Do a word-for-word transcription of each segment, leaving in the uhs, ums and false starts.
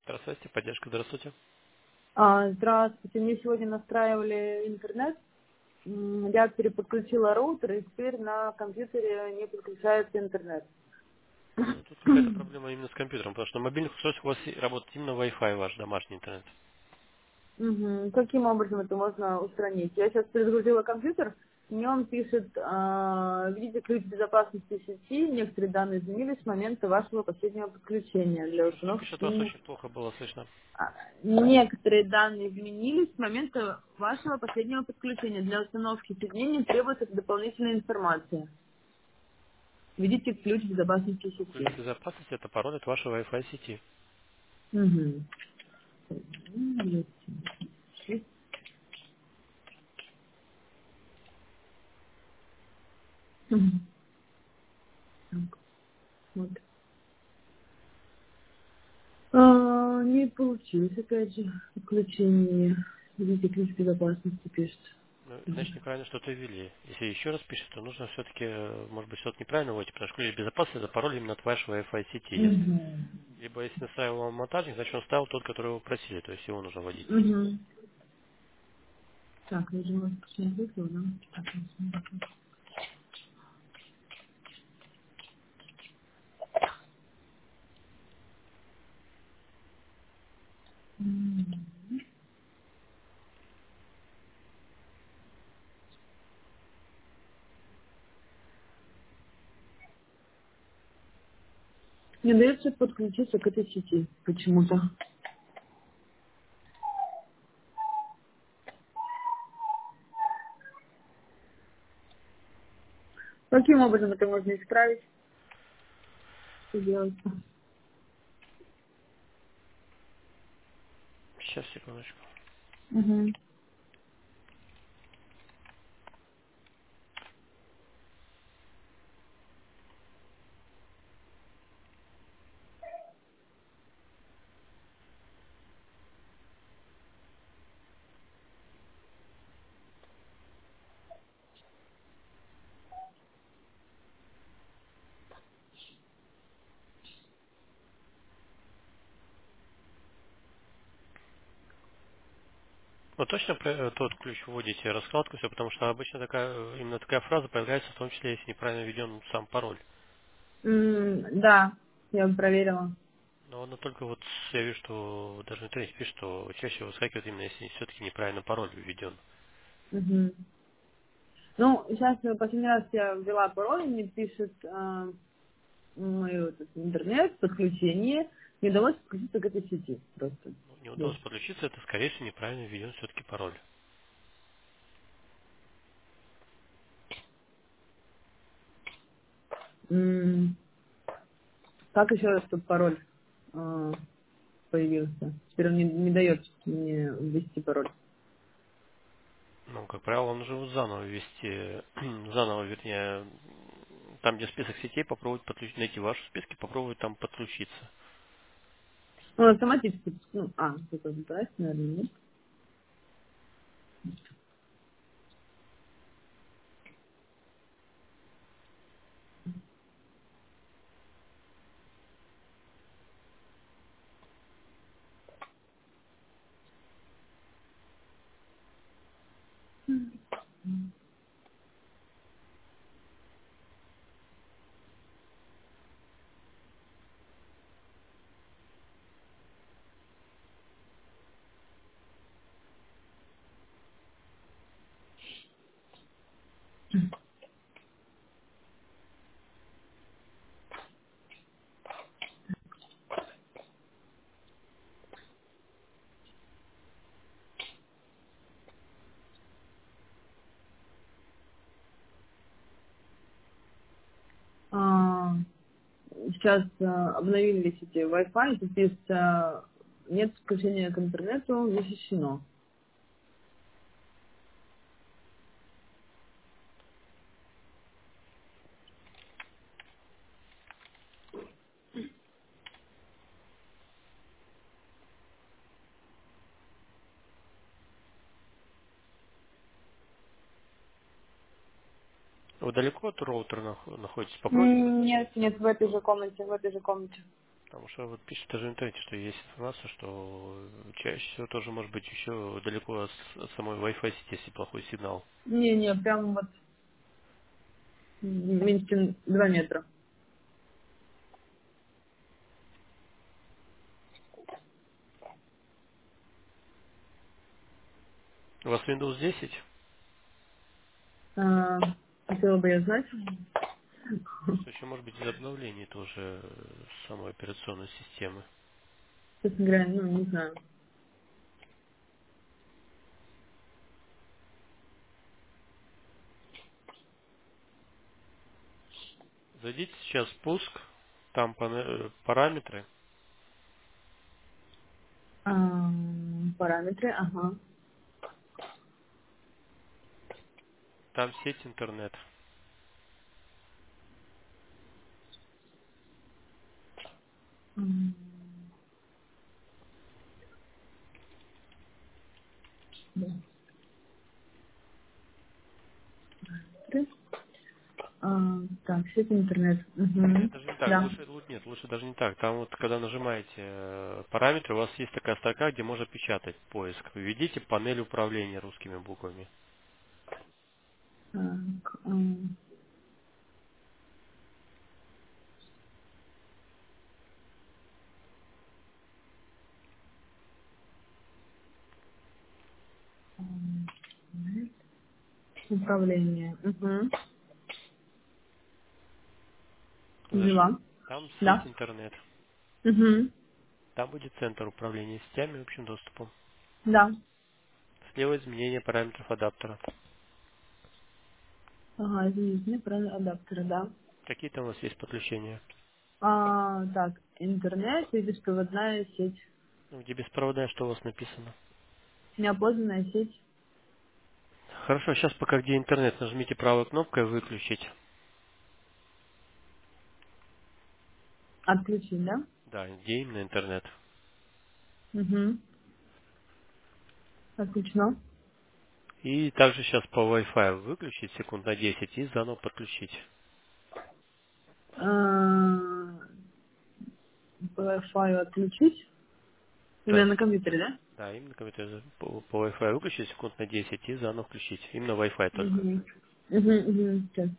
Здравствуйте, поддержка, здравствуйте. А, Здравствуйте, мне сегодня настраивали интернет. М, Я переподключила роутер, и теперь на компьютере не подключается интернет. Ну, тут какая-то проблема именно с компьютером, потому что на мобильных устройствах у вас и работает именно Wi-Fi, ваш домашний интернет. Мгм. Каким образом это можно устранить? Я сейчас перезагрузила компьютер, и он пишет, а, видите ключ безопасности сети, некоторые данные изменились с момента вашего последнего подключения для Что, что пишет, вас установки. очень плохо было слышно. А, Некоторые данные изменились с момента вашего последнего подключения. Для установки соединения требуется дополнительная информация. Введите ключ безопасности Ключ сети. безопасности– это пароль от вашей Wi-Fi сети. Угу. Мгм. Так, вот. А, не получилось, опять же, подключение. Введите ключ безопасности, пишет. Ну, значит, неправильно что-то ввели. Если еще раз пишет, то нужно все-таки, может быть, что-то неправильно вводить, потому что ключ безопасности– это пароль именно от вашей Wi-Fi сети. Если, Угу. либо если настраивал вам монтажник, значит, он ставил тот, который вы просили, то есть его нужно вводить. Угу. Так, я же вас посмотрю, да? Так, я смотрю. М. Не дается подключиться к этой сети почему-то. Каким образом это можно исправить? Что делать? Сейчас, секундочку. Угу. Вы точно про- э, тот ключ вводите, раскладку, все, потому что обычно такая, э, именно такая фраза появляется, в том числе, если неправильно введен сам пароль. М, Да, я проверила. Но она только вот, я вижу, что даже в интернете пишет, что чаще выскакивает именно, если все-таки неправильно пароль введен. Угу. Ну, сейчас э, последний раз я ввела пароль, мне пишет э, мой вот этот интернет, подключение. Не удалось подключиться к этой сети просто. Ну, не Вот. удалось подключиться, это, скорее всего, неправильно введен все-таки пароль. М, Как еще раз тут пароль э, появился? Теперь он не, не дает мне ввести пароль. Ну, как правило, он уже вот заново ввести, заново, вернее, там, где список сетей, попробовать подключить, найти ваши списки, попробовать там подключиться. Ну, автоматически. Ну, а, это да, наверное, нет. А, сейчас э, обновили сети Wi-Fi, тут есть э, нет подключения к интернету, защищено. Вы далеко от роутера нах- находитесь? Попробуйте М, Нет, подключиться. нет, в этой же комнате, в этой же комнате. Потому что вот пишет даже в интернете, что есть информация, что чаще всего тоже может быть еще далеко от с- от самой Wi-Fi сети, если плохой сигнал. Не-не, прям вот меньше, чем два метра. У вас Windows десять? А, хотела бы я знать. Просто еще может быть из обновлений тоже э, самой операционной системы. Честно говоря, ну, не знаю. Зайдите сейчас в пуск, там пане- э, параметры, А, параметры, ага. там сеть интернет. М, да. Параметры. А, так, сеть интернет. Нет, Угу. даже не так. Да. Лучше, лучше нет, лучше даже не так. Там вот, когда нажимаете э, параметры, у вас есть такая строка, где можно печатать поиск. Введите панель управления русскими буквами. Так, м, м, управление. Угу. Зашли. Взяла. Там сеть Да. интернет. Угу. Там будет центр управления сетями и общим доступом. Да. Слева изменение параметров адаптера. Ага, извините, мне про адаптеры, да. Какие там у вас есть подключения? А, так, интернет и беспроводная сеть. Ну, где беспроводная, что у вас написано? Неопознанная сеть. Хорошо, сейчас пока где интернет, нажмите правой кнопкой выключить. Отключить, да? Да, где именно интернет. Угу. Отключено. И также сейчас по Wi-Fi выключить секунд на десять и заново подключить. А, Wi-Fi отключить. Именно Да, на компьютере, да? да, именно компьютер по, по Wi-Fi выключить секунд на десять и заново включить. Именно Wi-Fi только. Угу. Угу, угу. Так.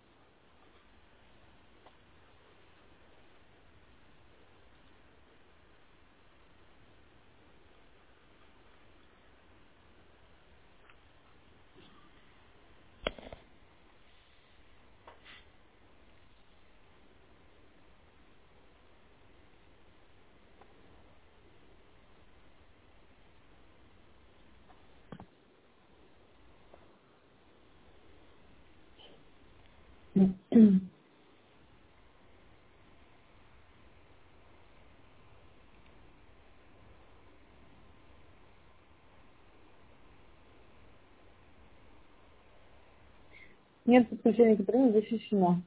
Нет подключения к интернету защищено.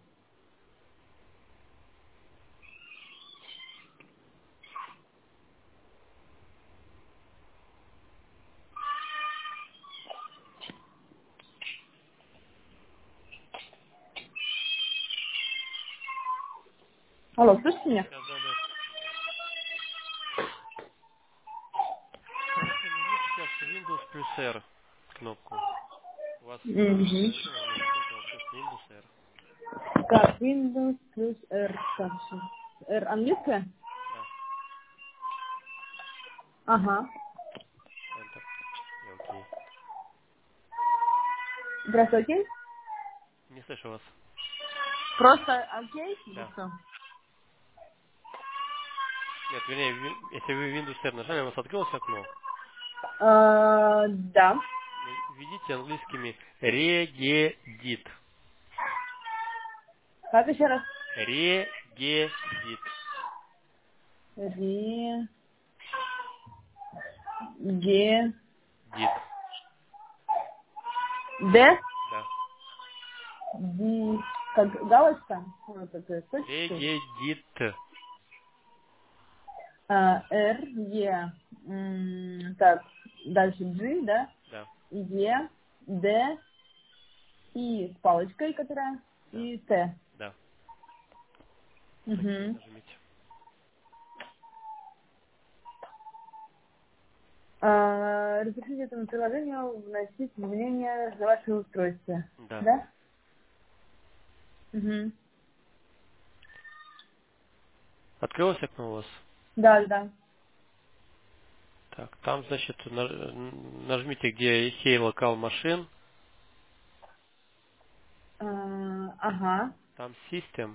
Алло, слышите меня? Сейчас, да, да. Хорошо, нажмите сейчас Windows плюс R кнопку. У вас Windows Угу. написано? Нет, только просто Windows R. Так, Windows плюс R. Так, сейчас. R английская? Да, Ага. Enter. И окей. Здравствуйте. Не слышу вас. Просто окей или Да. что? Нет, вернее, ви- если вы Windows R нажали, у вас открылось окно. А, да. Введите английскими Regedit. Как еще раз? Regedit. Ре, Ге, Dit. Д, Да. Ди, как галочка? Вот это точки. Regedit. А, Р, Е, м, так, дальше G, да? Да, Е, Д, И с палочкой, которая, да, и Т. да. Окей, Угу. нажмите. А, разрешите этому приложению вносить изменения на ваше устройство. Да. Да? Угу. Открылось окно у вас? Да, да. Так, там, значит, на- нажмите, где Hey Local Machine, А, ага. там System,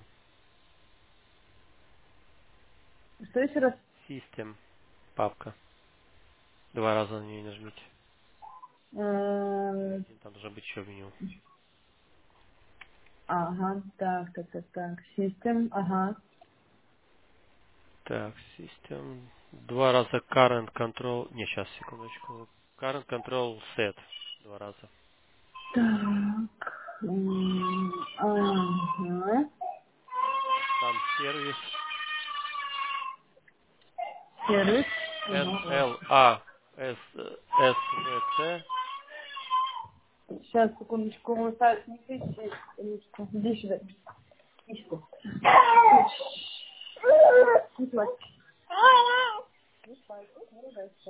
Что еще раз? System, папка. Два раза на нее нажмите. Э, Там должно быть еще меню. Ага, так, так, так, так. System, ага. Так, System. Два раза Current Control. Не, сейчас, секундочку. Current Control Set. Два раза. Так. м, Ага. Там сервис Сервис. Ага. N L A S S V C. Сейчас, секундочку, Саш, не кричи. Секундочку. Иди сюда. Иди сюда. Не плачь. Не плачь. Не ругайся.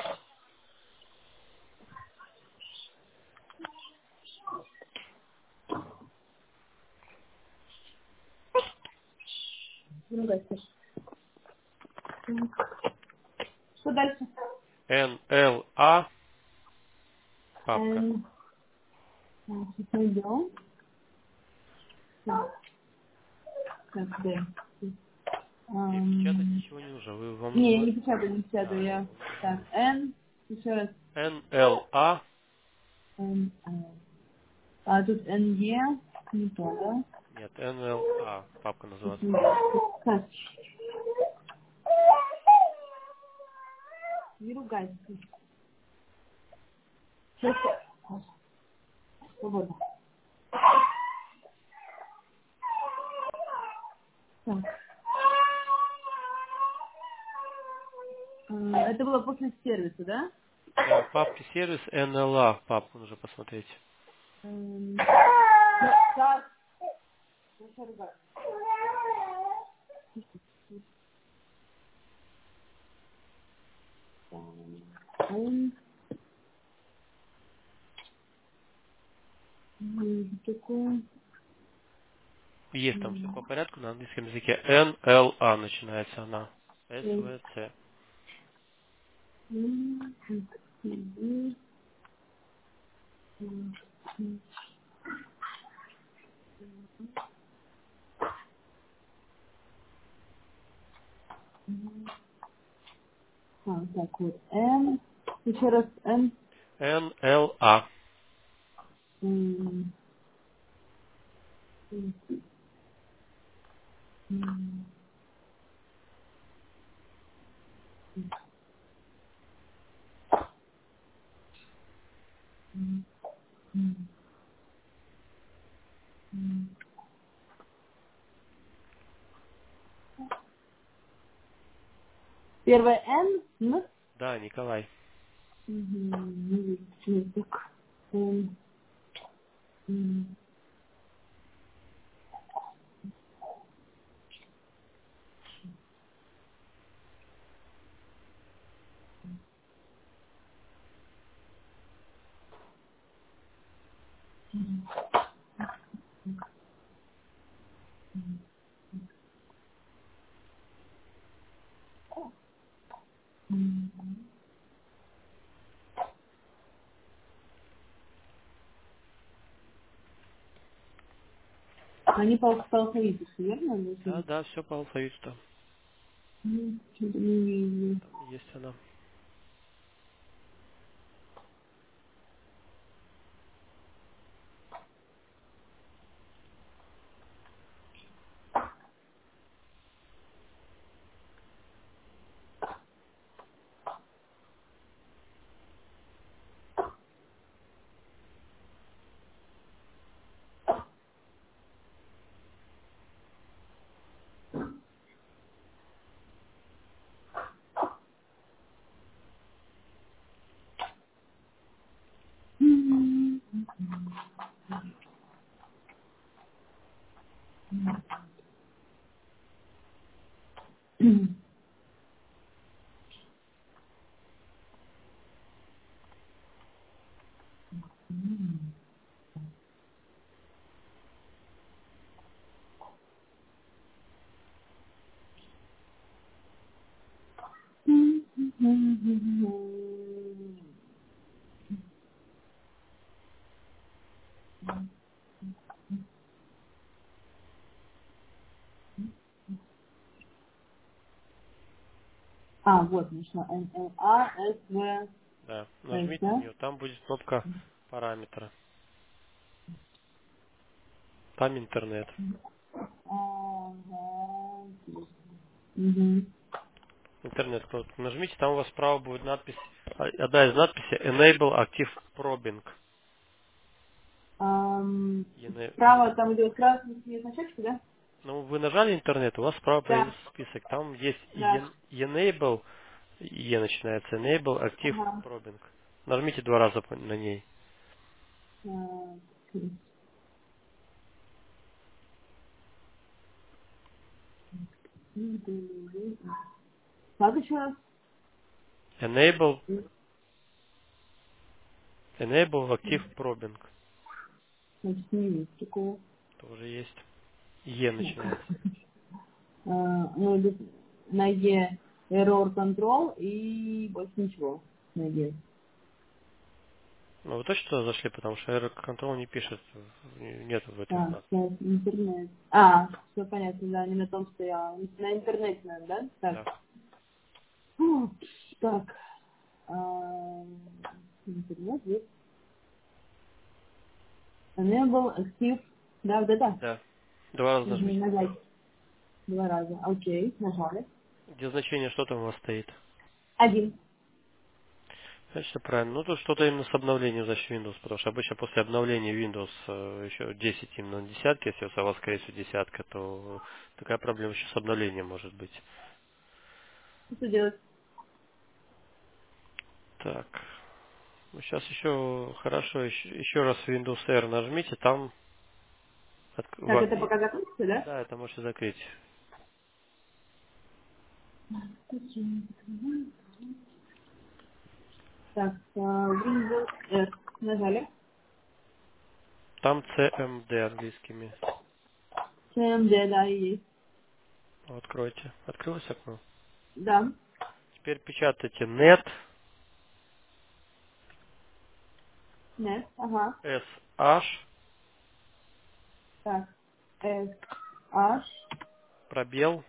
Не ругайся. Что дальше? N L A папка. Эм, Сейчас найдем. Так, так, да. И печатать Ам, ничего не нужно. Вы, вам Не, нужно... не печатаю, не печатаю. А, Я. вам нужно... Так, N. Еще раз. N L A. Н, а, а тут Н Е. Не то, да? Нет, N L A папка Тут называется. не- Так, не ругайся. Сейчас. Свободно. Так. А, Это было после сервиса, да? Да, папки сервис N L A папку нужно посмотреть. М, Так. Слушай, ругайся. Так, Н, м, такое. Есть там все М, по порядку на английском языке. N L A начинается она. S Н, V C. м, м, м, м, м. А, так вот, Н, еще раз Н, N L A. м, м, м, м, м, м. Первое Н, Н, Да, Николай. мгм, не вижу, почему так. Н, м, м. Они по, по алфавиту, всё верно? Да, Написано? да, все по алфавиту там. М, Что-то не вижу. Там есть она. вот, нашла. Н Л А С В Да, С, нажмите на да? нее, там будет кнопка параметра. Там интернет. Ага. Угу. Интернет кнопку нажмите, там у вас справа будет надпись, а, одна из надписей Enable Active Probing. Ам, Ene- е- справа там идет красный значочек, да? Ну, вы нажали интернет, у вас справа Да, появился список. Там есть да. en- Enable, E начинается, Enable Active Ага. Probing. Нажмите два раза по- на ней. А, Как еще раз? Enable, Enable Active Probing. Значит, не есть такого. Тоже есть. Е Ну, начинается. А, ну, идет на Е error control и больше ничего на Е. Ну, вы точно туда зашли, потому что Error Control не пишет, нет в этих Так, знаках. сейчас интернет. А, все понятно, да, не на том стояла. На интернете надо, да? Так. Да. Фу, так. А, интернет есть. Enable, active. Да, вот это? Да. Два раза Угу, нажмите. нажать. Два раза. Окей, нажали. Где значение, что там у вас стоит? Один. Значит, правильно. Ну, тут что-то именно с обновлением, значит, Windows, потому что обычно после обновления Windows э, еще десять именно на десятке, если у вас, скорее всего, десятка, то такая проблема еще с обновлением может быть. Что делать? Так. Ну, сейчас еще хорошо, еще, еще раз Windows R нажмите, там отк- Так, ва- это и- пока закончится, да? да, это можете закрыть. Так, а, Windows R. Нажали. Там C M D английскими. C M D, да, и есть. Откройте. Открылось окно. Да. Теперь печатайте net Нет, ага. sh Так. S, H, пробел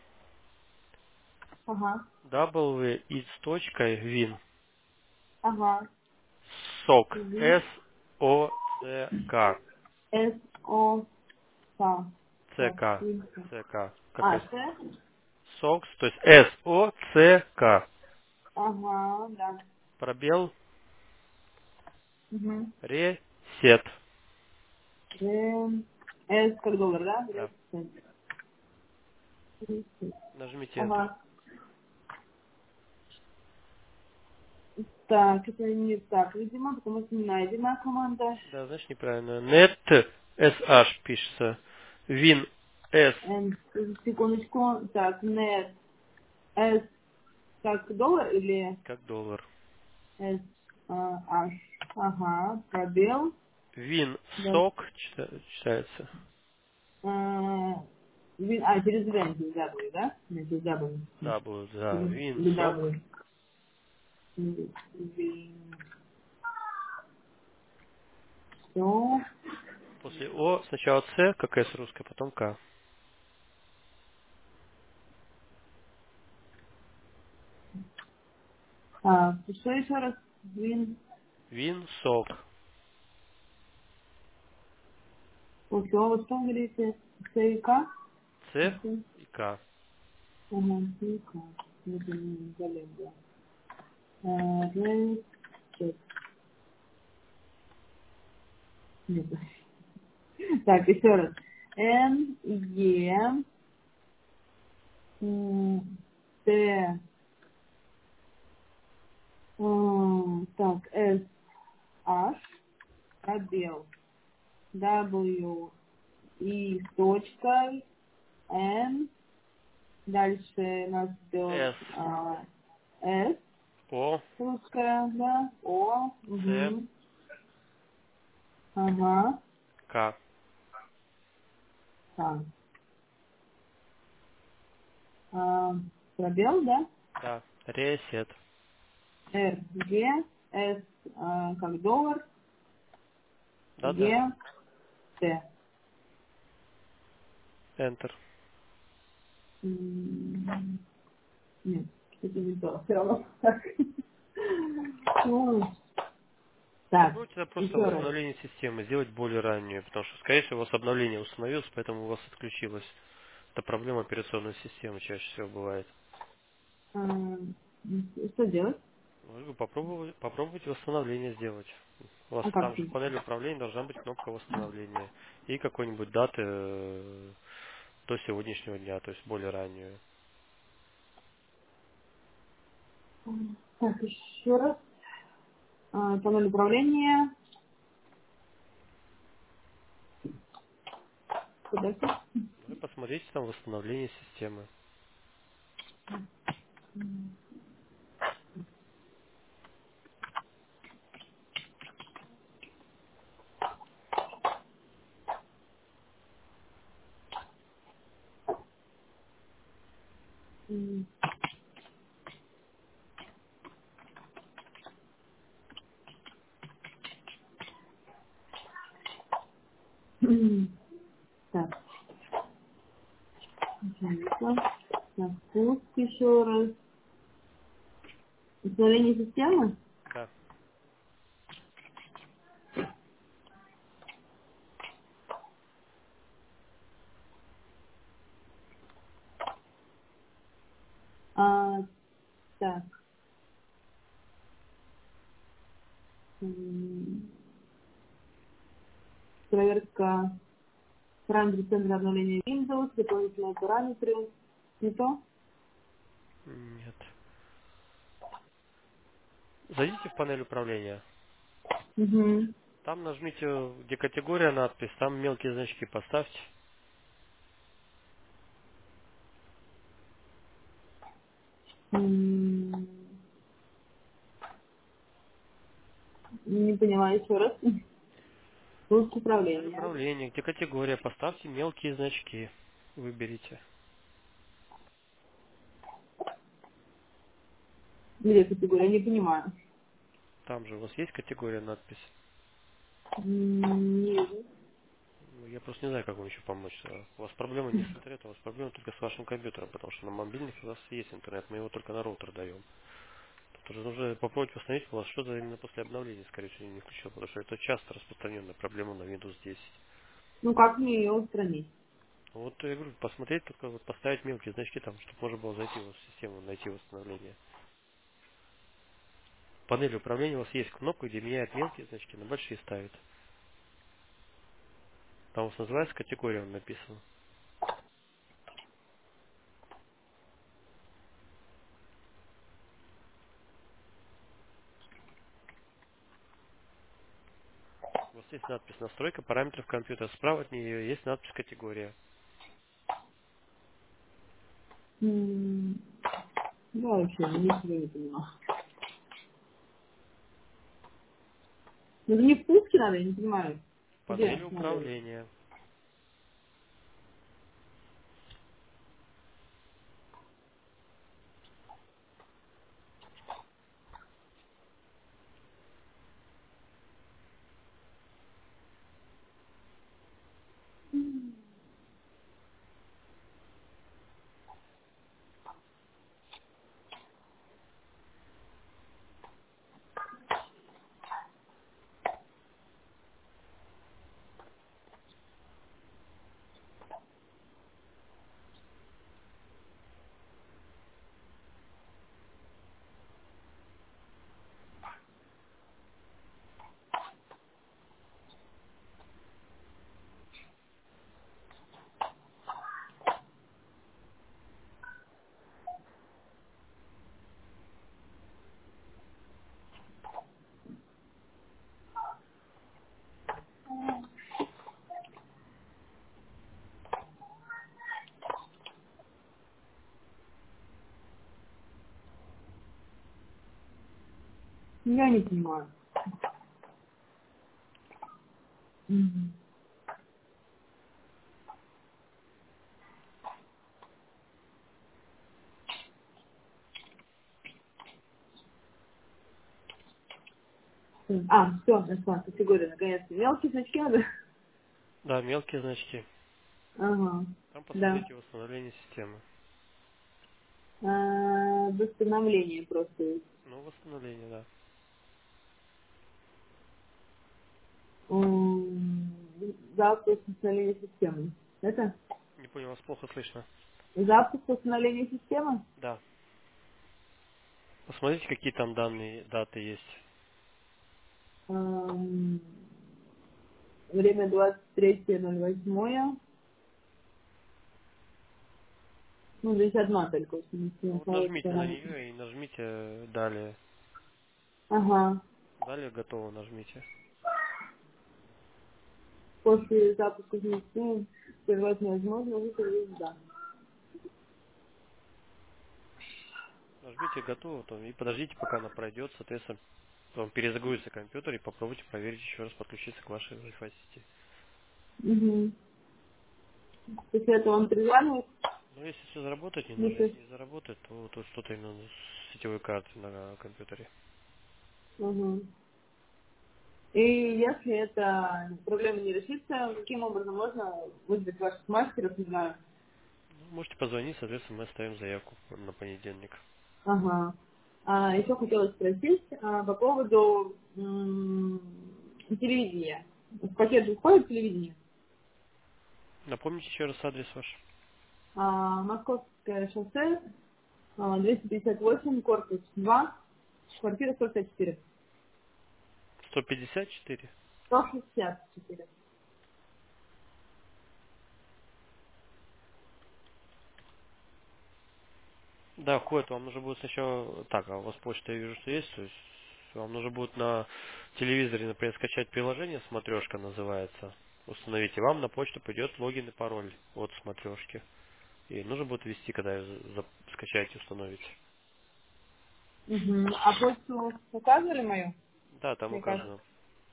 ага. w и с точкой win Ага. сок V, s o c k S, O, K. Так, ck Windows. ck как А, из C? сокс, то есть s o c k Ага, да. пробел Угу. reset. S как доллар, да? Да. Reset. Reset. Нажмите Enter. Ага. Так, это не так, видимо, потому что не найдена команда. Да, значит неправильно. Net sh пишется. Win s М, секундочку. Так, нет. S как доллар или как доллар. S, а, H? Ага, пробел. Win Да. сок чита- читается. А, ви- а, через V, через W, да? Нет, через W. W, да. Или Win или сок. W. М, ви- Всё. После О сначала C, как S русская, потом К. А, что еще раз? Вин. Win сок. Вот что вы что говорите? Ц и К? C и К. Ага, Ц и К. Это не болезнь, да. А, Рецепт. Нет. Так, еще раз. Н, Е, м, Т, м, так, С, H, пробел, W, И с точкой, Н, дальше нас ждет S а, С, O русская, да, О, C угу, ага, К. так, а, пробел, да, Да. Reset. Р, Г, С, а, как доллар, Да-да. Г, Т. Enter. М, Нет, Это не то, все равно. Так. Ну, так, Попробуйте это просто еще раз. восстановление системы сделать более раннюю, потому что, скорее всего, у вас обновление установилось, поэтому у вас отключилось. Это проблема операционной системы чаще всего бывает. А, Что делать? Ну, я говорю, попробуй- попробуйте восстановление сделать. У вас А как там же в сделать? панели управления должна быть кнопка восстановления. И какой-нибудь даты э, до сегодняшнего дня, то есть более раннюю. Так, еще раз. А, Панель управления. Куда-то. Ну и посмотрите там восстановление системы. М, м. Так, пожалуйста. Так, пуск еще раз. Установление системы. Да. А, так. м, Проверка параметров центра обновления Windows, дополнительные параметры. Не то? Нет. Зайдите в панель управления. Угу. Там нажмите, где категория надпись, там мелкие значки поставьте. Не поняла еще раз. Пуск Панель управления. управления, где категория, поставьте мелкие значки. Выберите. Где категория? Не понимаю. Там же у вас есть категория надпись. М, Не вижу. Ну, я просто не знаю, как вам еще помочь. А У вас проблема не с интернетом, у вас проблема только с вашим компьютером, потому что на мобильных у вас есть интернет, мы его только на роутер даем. Тут уже нужно попробовать восстановить, у вас что-то именно после обновления, скорее всего, не включил, потому что это часто распространенная проблема на Windows десять. Ну как мне ее устранить? Вот я говорю, посмотреть, только вот поставить мелкие значки там, чтобы можно было зайти в систему, найти восстановление. В панели управления у вас есть кнопка, где меняет мелкие значки, на большие ставит. Там у вас называется категория, он написан. У вас есть надпись «Настройка параметров компьютера». Справа от нее есть надпись «Категория». М, Я вообще ничего не понимаю. Ну, не в пуске надо, я не понимаю. Панели Где надо? управления. Я не понимаю. Мгм. А, все, нашла категорию, наконец-то. Мелкие значки надо? Да, мелкие значки. Ага, Там да. посмотрите восстановление системы. восстановление просто. Ну, восстановление, да. М, Запуск восстановления системы. Это? Не понял, вас плохо слышно. Запуск восстановления системы? Да. Посмотрите, какие там данные, даты есть. Ам, Время двадцать третье ноль восьмое. Ну, здесь одна только. в Ну, смысле, вот кого-то нажмите на раньше. нее и нажмите э, далее. Ага. Далее готово нажмите. После запуска системы прервать невозможно, выставить да. Нажмите готово то, и подождите, пока она пройдет, соответственно, вам перезагрузится компьютер и попробуйте проверить еще раз подключиться к вашей Wi-Fi сети. Угу. После этого он перезванивает. Но если все заработает немного, Если... если не заработает, то тут что-то именно с сетевой картой на компьютере. Угу. И если эта проблема не решится, каким образом можно вызвать ваших мастеров, не знаю. Ну, можете позвонить, соответственно, мы оставим заявку на понедельник. Ага. А, еще хотела спросить а, по поводу м, телевидения. В пакет же входит телевидение. Напомните еще раз адрес ваш. А, Московское шоссе, а, двести пятьдесят восемь, корпус два, квартира сто шестьдесят четыре. сто пятьдесят четыре. сто шестьдесят четыре. Да, входит, вам нужно будет сначала... Так, а у вас почта, я вижу, что есть, то есть вам нужно будет на телевизоре, например, скачать приложение «Смотрешка» называется, установить, и вам на почту придет логин и пароль от «Смотрешки». И нужно будет ввести, когда ее за- скачаете, установите. Угу. А почту указывали мою? Да, там Мне кажется. указано.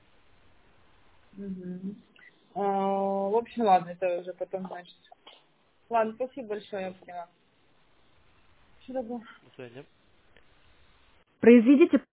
Угу. А, в общем, ладно, это уже потом, значит. Ладно, спасибо большое, я Пожалуйста. поняла. Всего доброго. До свидания. Произведите